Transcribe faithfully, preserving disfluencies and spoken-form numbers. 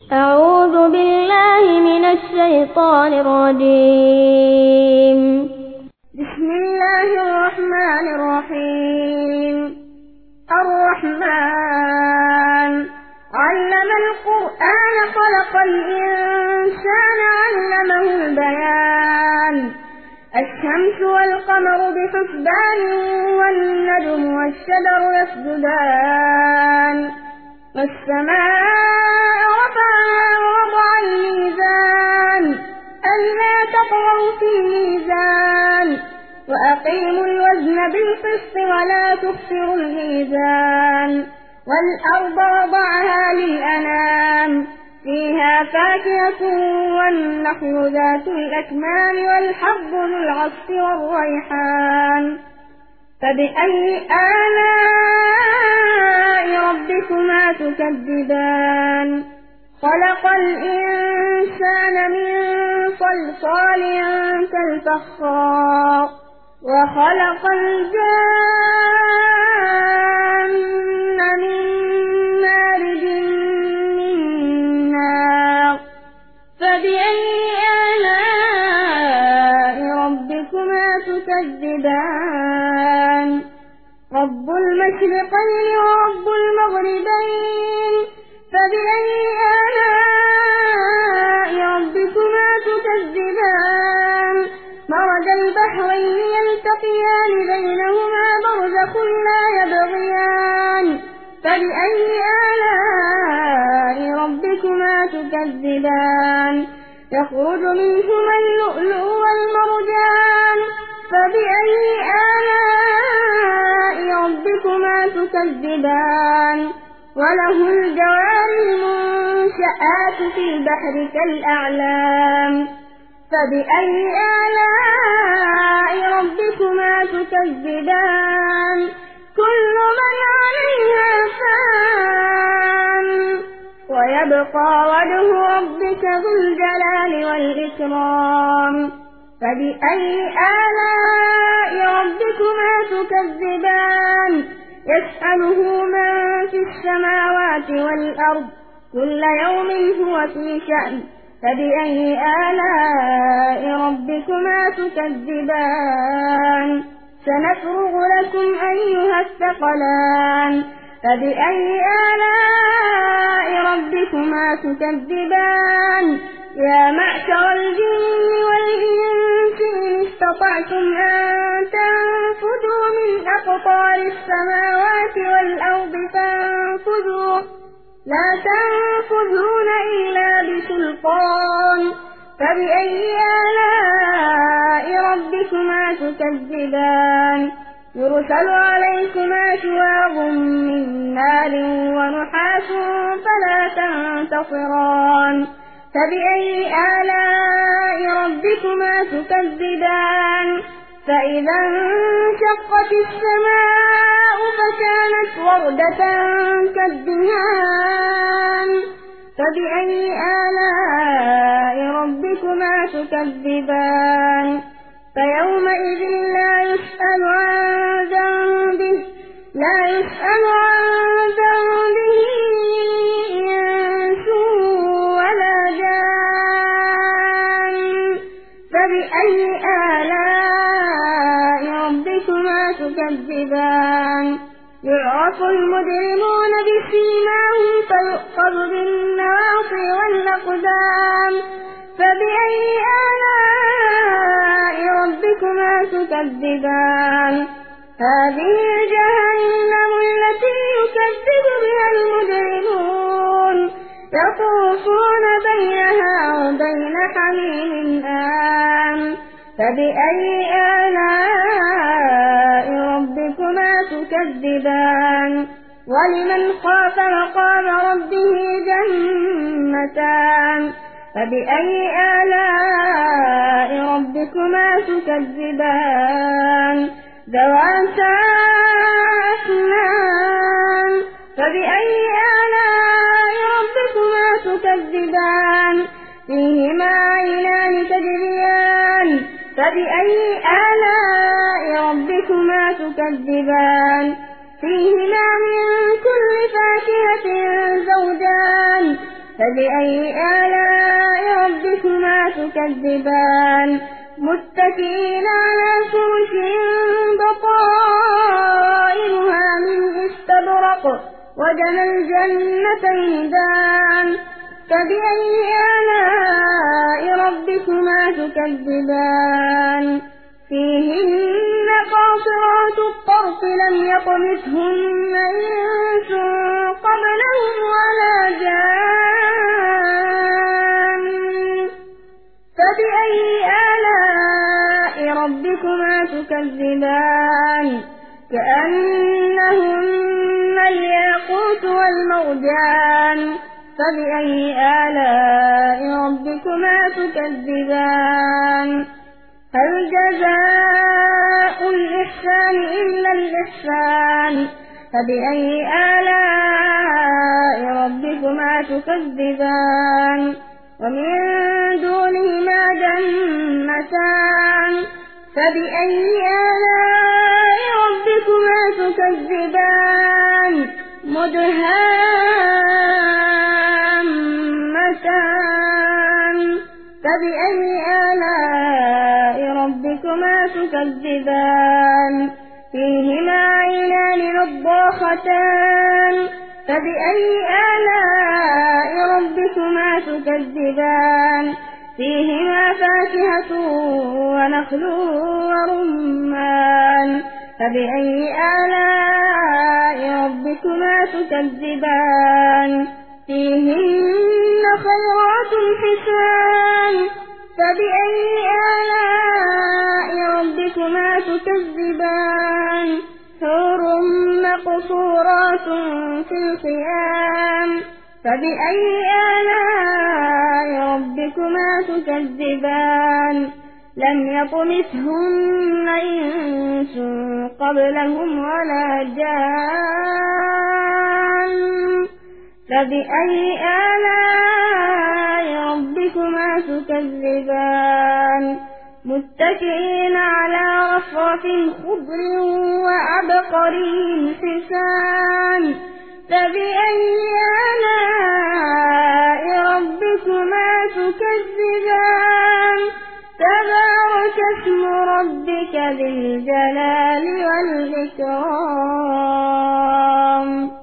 أعوذ بالله من الشيطان الرجيم. بسم الله الرحمن الرحيم. الرحمن علم القرآن خلق الإنسان علمه البيان. الشمس والقمر بحسبان والنجم والشجر يسجدان والسماء رفعها ووضع الميزان ألا تطغوا في الميزان وأقيموا الوزن بالقسط ولا تخسروا الميزان والأرض وضعها للأنام فيها فاكهة والنخل ذات الأكمام والحب ذو العصف والريحان فبأي آلاء ربكما تكذبان خلق الإنسان من صلصال كالفخار وخلق الجان من مارج من نار فبأي آلاء ربكما تكذبان رب المشرقين ورب المغربين فبأي آلاء ربكما تكذبان مرج البحرين يلتقيان بينهما برزخ لا يبغيان فبأي آلاء ربكما تكذبان يخرج منهما اللؤلؤ والمرجان فبأي آلاء ربكما تكذبان وله الجوار المنشآت في البحر كالأعلام فبأي آلاء ربكما تكذبان كل من عليها فان ويبقى وجه ربك ذو الجلال والإكرام فبأي آلاء ربكما تكذبان يسأله من في السماوات والأرض كل يوم هو في شأن فبأي آلاء ربكما تكذبان سنفرغ لكم أيها الثقلان فبأي آلاء ربكما تكذبان يا معشر الجن والإنس إن استطعتم أن تنفذوا من أقطار السماوات والأرض فانفذوا لا تنفذون إلا بسلطان فبأي آلاء ربكما تكذبان يرسل عليكما شواظ من نار ونحاس فلا تنتصران فبأي آلاء ربكما تكذبان فإذا انشقت السماء فكانت وردة كالدهان فبأي آلاء ربكما تكذبان فيومئذ لا يسأل عن ذنبه لا يسأل عن ذنبه إنس ولا جان فبأي آلاء ربكما تكذبان يعرف المجرمون بسيماهم فيؤخذ بالنواصي والأقدام فبأي آلاء ربكما تكذبان هذه جهنم التي يكذب بها المجرمون يطوفون بينها وبين حميم آن فبأي آلاء ربكما تكذبان ولمن خاف مقام ربه جنتان فبأي آلاء ربكما تكذبان ذواتا أفنان فبأي آلاء ربكما تكذبان فيهما عينان تجريان فبأي آلاء ربكما تكذبان فيهما من كل فاكهة زوجان فبأي آلاء ربكما تكذبان متكئين على فرش بطائنها من استبرق وجنى الجنتين دان فبأي آلاء ربكما تكذبان فيهن قاصرات الطرف لم يطمثهن إنس قبلهم ولا جان فبأي آلاء ربكما تكذبان كأنهن الياقوت والمرجان فبأي آلاء ربكما تكذبان هل جزاء الإحسان إلا الإحسان فبأي آلاء ربكما تكذبان ومن دونهما جنتان فبأي آلاء ربكما تكذبان مدهامتان فبأي آلاء ربكما تكذبان فيهما عينان نضاختان فبأي آلاء ربكما تكذبان فيهما فاكهة ونخل ورمان فبأي آلاء ربكما تكذبان فيهن خيرات حسان فبأي آلاء ربكما تكذبان حور مقصورات في الخيام فبأي آلاء ربكما تكذبان لم يطمثهن إنس قبلهم ولا جان فبأي آلاء ربكما تكذبان متكئين على رفرف خضر وعبقري حسان فبأي آلاء ربكما تكذبان تبارك اسم ربك ذي الجلال والإكرام.